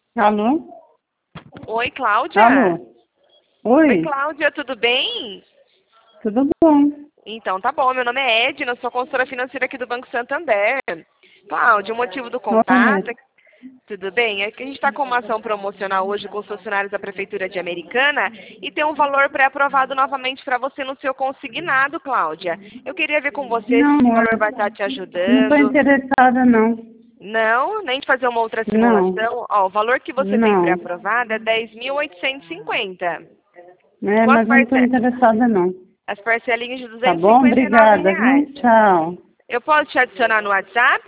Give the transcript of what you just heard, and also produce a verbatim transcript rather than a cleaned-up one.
Alô? Oi, Cláudia? Alô? Oi, Oi, Cláudia, tudo bem? tudo bom? Então, tá bom. Meu nome é Edna, sou consultora financeira aqui do Banco Santander. Cláudia, o motivo do Oi, contato, é- tudo bem? É que a gente está com uma ação promocional hoje com os funcionários da Prefeitura de Americana e tem um valor pré-aprovado novamente para você no seu consignado, Cláudia. Eu queria ver com você se não, esse amor, valor vai estar te não estou ajudando. interessada, não. Não, nem de fazer uma outra Não, simulação. Ó, o valor que você tem não. pré-aprovado é dez mil oitocentos e cinquenta. É, Com as mas não estou parcelas. interessada, não. As parcelinhas de Tá duzentos e e bom? cinquenta e nove Obrigada, reais. viu? Tchau. Eu posso te adicionar no WhatsApp?